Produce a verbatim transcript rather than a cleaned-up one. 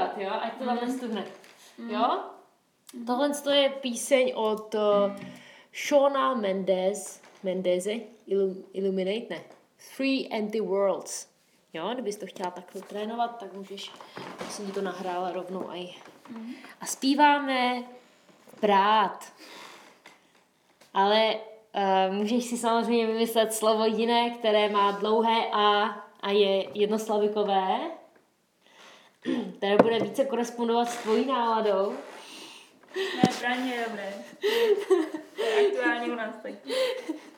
zpívat, jo? Ať to tam mm. nestuhne. Mm. Jo? Mm. Tohle je píseň od uh, Shawna Mendes, Mendeze, Illum, Illuminate, ne. Three Empty Worlds. Jo, kdybys to chtěla takhle trénovat, tak můžeš, tak jsem ti to nahrála rovnou aj. Mm. A zpíváme prát. Ale uh, můžeš si samozřejmě vymyslet slovo jiné, které má dlouhé A a je jednoslavikové, které bude více korespondovat s tvojí náladou. Ne, právě je dobré. To je aktuální u nás tak.